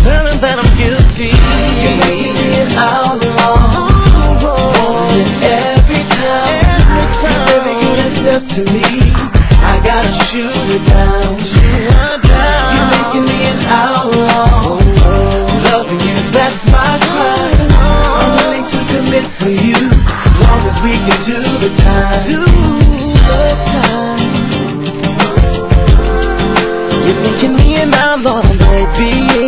Telling that I'm guilty. You're making me an outlaw. Every time you step to me, I gotta shoot it down. You're making me an outlaw. Loving you, that's my crime. I'm willing to commit for you, as long as we can do the time. You're making me an outlaw, baby.